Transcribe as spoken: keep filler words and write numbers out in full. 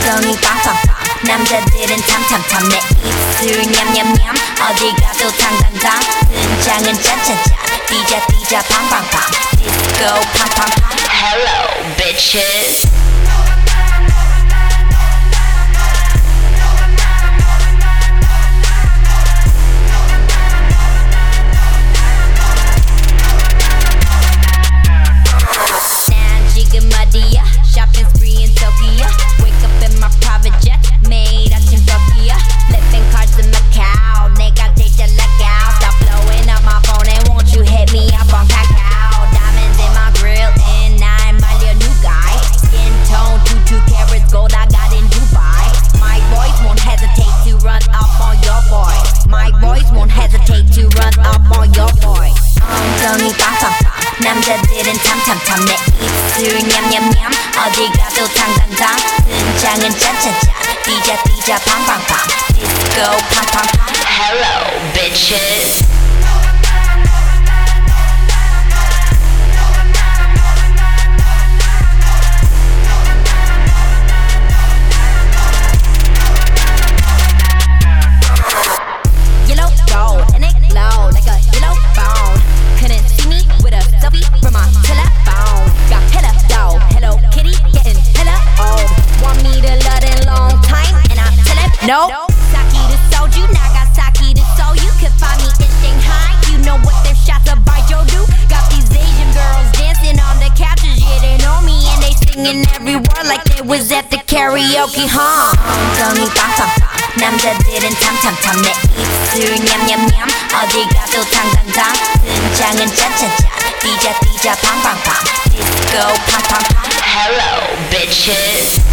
엉덩이 빵빵빵 남자들은 탐탐탐 내 입술 냠냠냠 어디 가도 당당당 등장은 짠짠짠 뛰자 뛰자 팡팡팡 디스코 팡팡팡 Hello bitches Shopping spree in Tokyo. Wake up in my private jet, made out in Tokyo. Flipping cards in Macau. 내가 take the leg out. Stop blowing up my phone and won't you hit me up on Kakao. Diamonds in my grill and I'm my new guy. Skin tone, two two carats gold I got in Dubai. My boys won't hesitate to run up on your boy. My boys won't hesitate to run up on your boy. 엉덩이 빵빵빵 남자들은 탐탐탐 내 입술 냠냠냠 어디 가도 당당당 등장은 짠짠짠 뛰자 뛰자 팡팡팡 디스코 팡팡팡 Hello bitches Yellow gold and it glow like a yellow bone. Couldn't see me with a selfie from my telephone. Got hella dough, Hello Kitty getting hella old. Want me to love in long time and I tell it no. Saki to soju, Nagasaki to Seoul. You can find me in Shanghai. You know what their shots of Baijiu do. Got these Asian girls dancing on the couches. Yeah, they know me and they singing every word like they was at the karaoke, huh? 엉덩이 빵빵빵 남자들은 탐탐탐 내 입술 냠냠냠 어디 가도 당당당 등장은 짠짠짠 뛰자 뛰자 팡팡팡 디스코 팡팡팡 Hello bitches